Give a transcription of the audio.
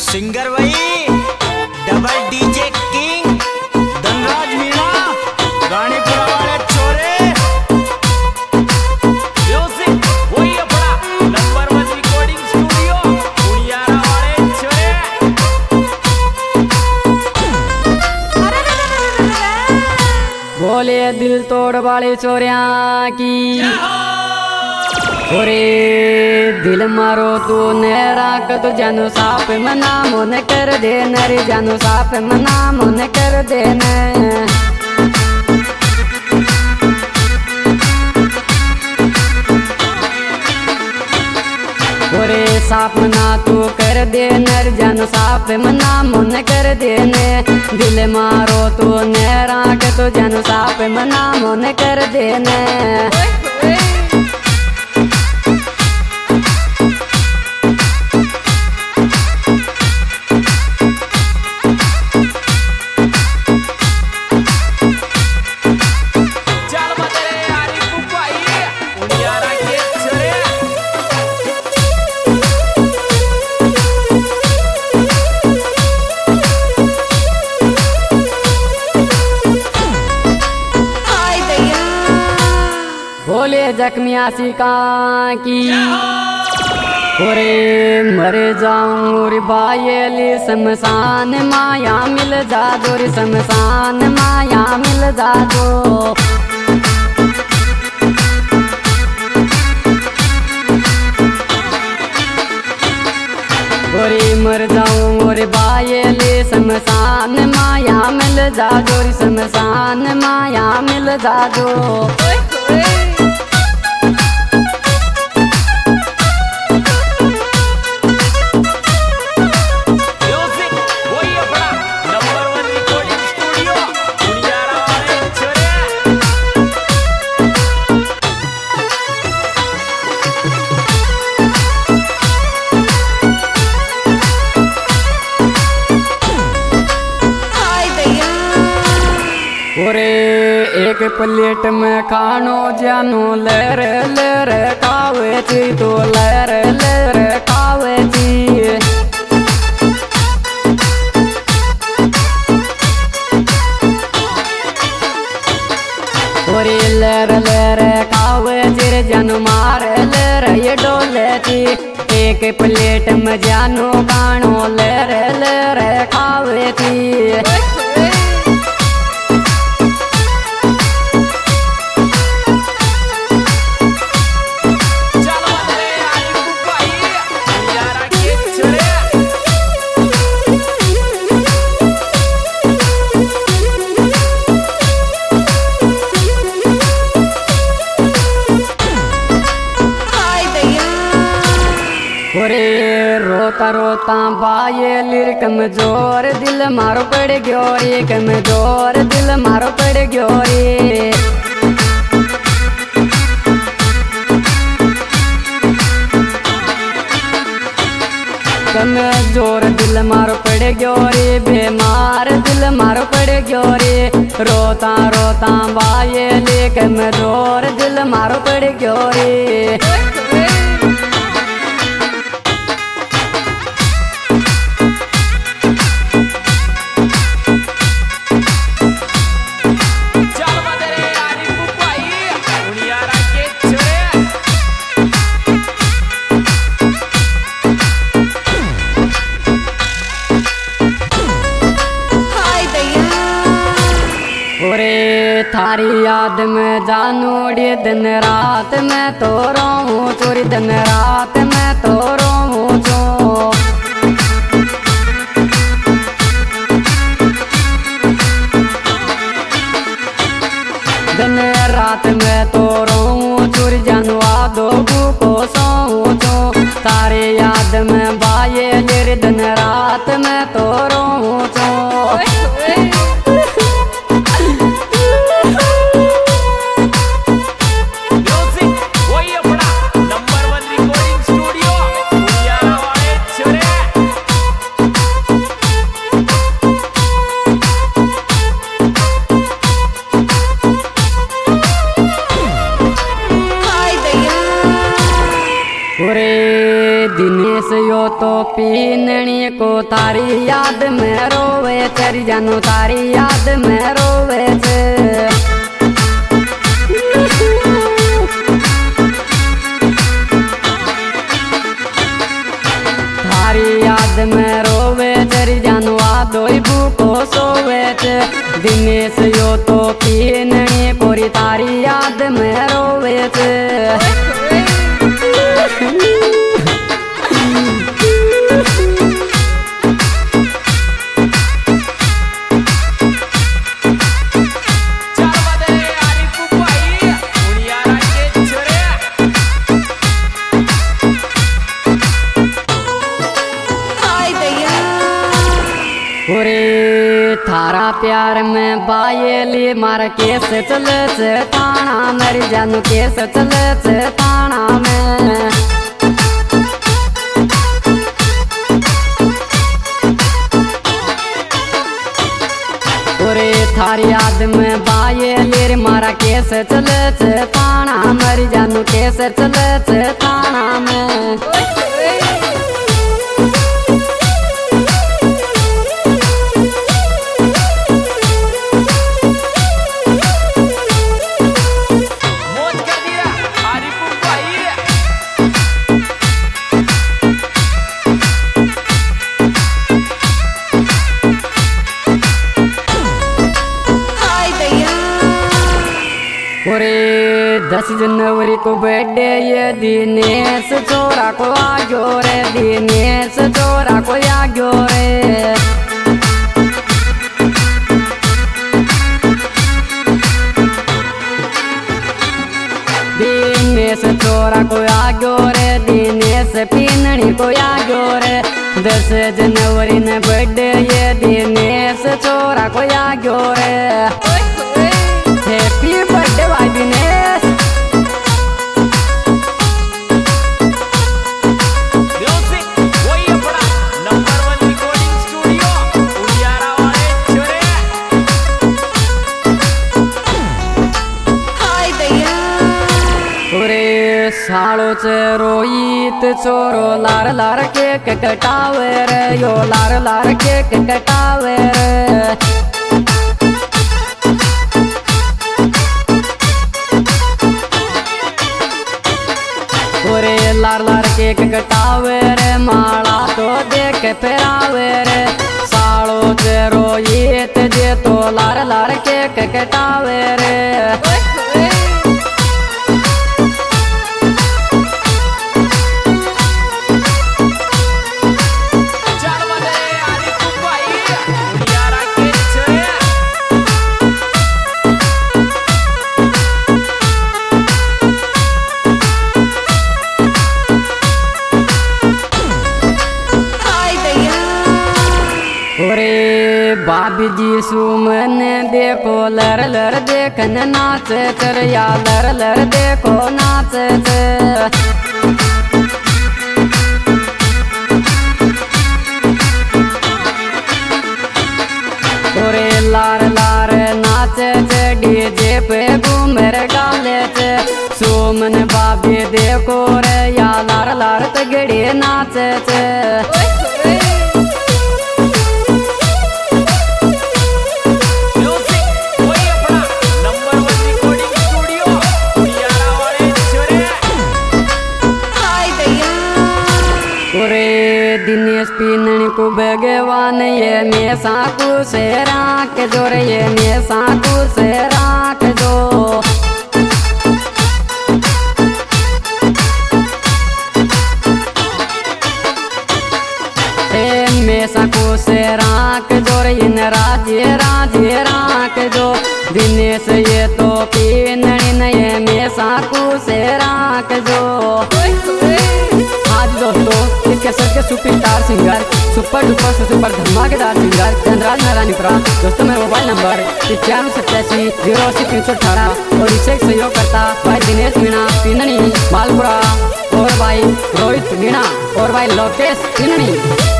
Singer वही double DJ king Dhanraj Meena Ranipura वाले छोरे म्यूजिक वही अपना नंबर 1 रिकॉर्डिंग स्टूडियो उड़ियारा वाले छोरे। बोले दिल तोड़ वाले छोरिया की ओरे दिल मारो तू नेरा तो जानो साफ मना मन कर दे नरे जानो साफ मना मन कर दे न ओरे साफ मना तू कर दे नर जानो साफ मना मन कर दे न दिल मारो तू नेरा तो जानो साफ मना मन कर दे न। बोले जख्मिया सिका की ओरे मर जाऊं रे बायली शमशान माया मिल जा दो रे शमशान माया मिल जा दो ओरे मर जाऊं रे बायली शमशान माया मिल जा दो रे शमशान माया मिल जा दो। ओरे एक प्लेट में खानो जानो लहर लहर खावे छी तो लहर लहर खावे छी ओरे लहर लहर खावे चिर जन मार लहर ये डोले छी एक प्लेट में जानो खानो लहर लहर खावे छी। ओरे रोता रोता बाये कमजोर दिल मारो पड़ गयो रे कमजोर दिल मारो पड़ गयो रे कमजोर दिल मारो पड़ गयो रे बीमार दिल मारो पड़ गयो रे रोता रोता बाये कमजोर दिल मारो पड़ गयो रे। ओरे थारी याद में जानोड़े दिन रात में तो रोऊं चोरी दिन रात में तो रोऊं चो दिन रात में तो रोऊं चोरी जानवा दो को सोऊं चो तारे याद में बाये लेर दिन रात में तो रोऊं चो। ओरे दिनेश यो तो पीननी को तारी याद में रोवे तेरी जानू तारी याद में रोवे तारी याद में रोवे तेरी जानू आदोई भूको सोवे दिनेश यो तो पीननी कोरी तारी याद में रोवे थारा प्यार में बायली मार केस चले थाना मेरी जानू केस चले थाना में थारी याद में बायली मारा केस चले थाना मेरी जानू केस चले थाना में ओरे 10 जनवरी को बर्थडे ये दिनेश चोरा को आग्यो रे दिनेश चोरा को आग्यो रे दिनेश चोरा को आग्यो रे दिनेश पीननी को आग्यो रे 10 जनवरी ने बर्थडे ये दिनेश चोरा को आग्यो रे हैप्पी बर्थडे भाई दिनेश म्यूजिक वही अपना नंबर 1 रिकॉर्डिंग स्टूडियो उड़ियारा वाले छोरे हाय दैया ओरे सालो चे रोहित चोरो लार लार केक कटावे रे यो लार लार केक कटावे रे लार लार केक कटावे रे माला तो देख फेरावे रे सालो जे रोहित जे तो लार लार केक कटावे रे भाभी जी सुमन देखो लर लर देखन नाच चरिया लर लर देखो नाच ओरे लार लार नाच डीजे पे घूमर गाले सुमन भाभी देखो रे या लार लार तगड़ी नाच दिनेश पीननी को भगवान ये में साकू से राख जो रे ये में साकू से राख जो में साकू से राख जो रे इन राजे राजे राख जो दिनेश ये तो पीननी न ये में साकू से राख जो आज दोस्तों इसके सर के सुपरस्टार सिंगर सुपर डुपर से सुपर धमाकेदार सिंगर चंद्राज नारायणपुरा दोस्तों मेरा मोबाइल नंबर 9587 और इसे सहयोग करता भाई दिनेश मीणा पीननी मालपुरा और भाई रोहित मीणा और भाई लोकेश पीननी।